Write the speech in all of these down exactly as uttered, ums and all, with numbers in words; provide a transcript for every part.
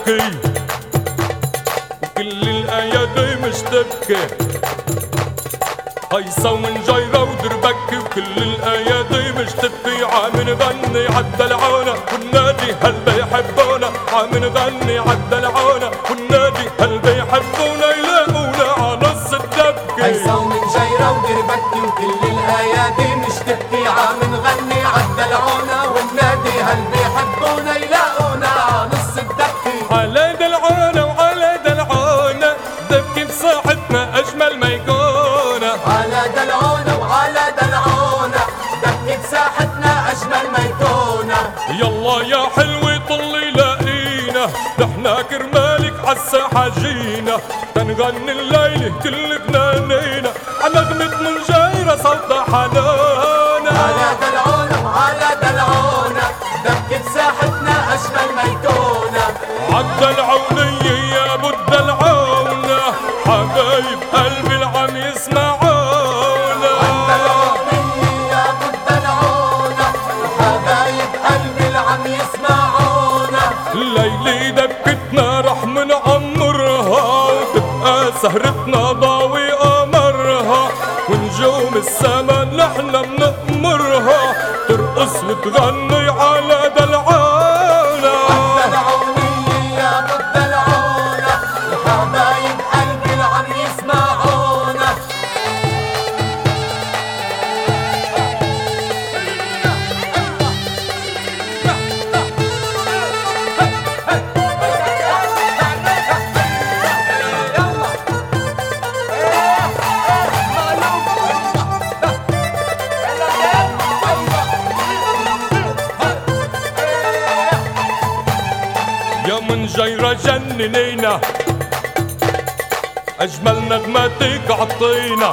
تبكي وكل الايادي مش تبكي. هيصة ومنجيرة ودربكي وكل الايادي مش تبكي. عم نغني عالدلعونة والنادي هل بيحبونا، عم نغني عالدلعونة والنادي هل بيحبونا، يلاقونا عالنص الدبكي. هيصة ومنجيرة ودربكي وكل الايادي مش تبكي. عم نغني عالدلعونة والنادي هل بيحبونا، يلاقونا عالنص الدبكي. على دلعونة وعلى دلعونة دبكي بساحتنا اجمل ما يكون. على دلعونة وعلى دلعونة دبكي بساحتنا اجمل ما يكون. يلا يا حلوة طلي لاقينا، نحنا كرمالك عالساحة جينا، تنغني الليلة كل بنانينا عالنغمة منجيرة صوتها حنانا. على دلعونة وعلى دلعونة دبكي بساحتنا اجمل ما يكون. عالدلعونية يا ابو الدلعونة حبايب قلبي العم يسمعونا. عالدلعونية يا ابو الدلعونة حبايب قلبي العم يسمعونا. الليلة دبكتنا رح منعمرها وتبقى سهرتنا ضاوي قمرها، ونجوم السما نحنا منأمرها ترقص وتغني على دلعونا. عالدلعونية يا ابو الدلعونة حبايب قلبي العم يسمعونا. يا منجيرة جننينا أجمل نغماتك عطينا.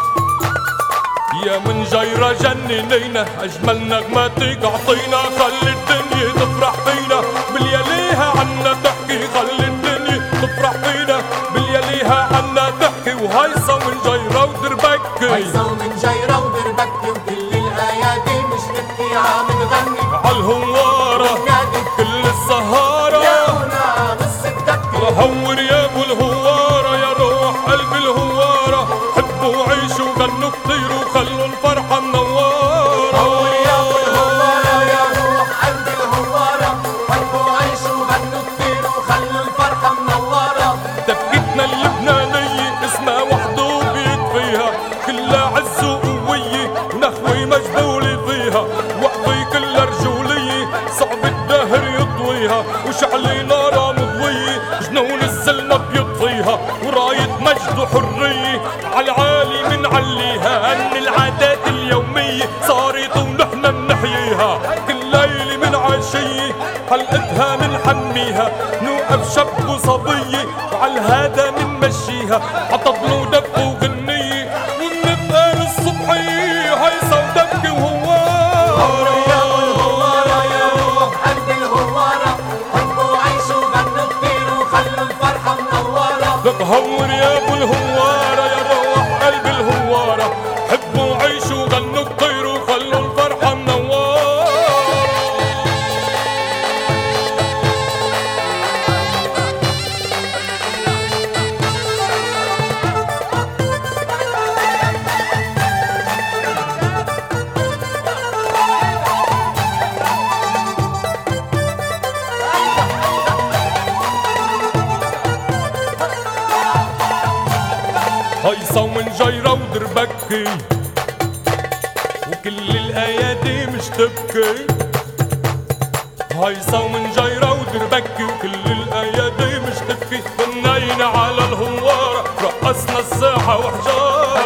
يا منجيرة جننينا أجمل نغماتك عطينا. خلي الدنيا تفرح فينا باليليها عنا تحكي، خلي الدنيا تفرح فينا باليليها عنا تحكي. وهيصة ومنجيرة ودربكي. هيصة ومنجيرة ودربكي وكل الايادي مش تبكي. عم نغني عالهوارة والنادي كل السهارة يلاقونا نص الدبكي. هور يا ابو الهوارة يا روح قلب الهوارة، حبوا وعيشوا غنوا كتير وخلوا الفرحة منورة. هور يا ابو الهوارة يا روح قلب الهوارة، حبوا وعيشوا غنوا كتير وخلوا الفرحة منورة. دبكتنا اللبنانية اسمها وحده بيكفيها، كلها عز وقوية ونخوة مجبولة فيها، وقفي كلها رجولية صعب الدهر يطويها، وشعلي نارها مضوية جنون الزلمة بيطفيها، وراية مجد وحرية عالعالي منعليها. هن العادات اليومية صارت ونحنا منحييها، كل ليلة من عشية حلقتها منحميها، نوقف شب وصبية وعالهذا منمشيها، عطبل ودق وغنية ونبقى للصبحية. هيصة ودبكي وهوارة يا ابو الهوارة يا روح قلب الهوارة، حبوا وعيشوا غنوا كتير وخلوا الفرحة منورة. هور يا ابو الهوارة يا روح قلب الهوارة، حبوا وعيشوا غنوا كتير وخلوا الفرحة منورة. هيصة ومنجيرة ودربكي وكل الايادي مش تبكي. هيصة ومنجيرة ودربكي وكل الايادي مش تبكي. غنينا على الهوارة رقصنا الساحة وحجارة.